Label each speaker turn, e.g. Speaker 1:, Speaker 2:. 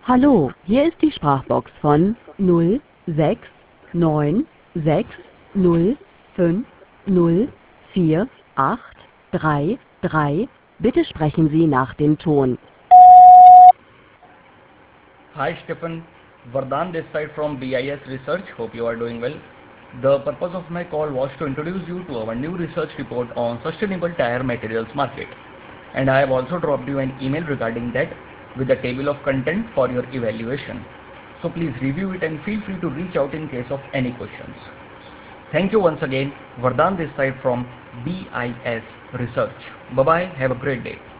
Speaker 1: Hallo, hier ist die Sprachbox von 0696050483. Bitte sprechen Sie nach dem Ton.
Speaker 2: Hi Stephen, Vardhan this side from BIS Research. Hope you are doing well. The purpose of my call was to introduce you to our new research report on sustainable tire materials market. And I have also dropped you an email regarding that with a table of content for your evaluation. So please review it and feel free to reach out in case of any questions. Thank you once again, Vardhan this side from BIS Research. Bye bye, have a great day.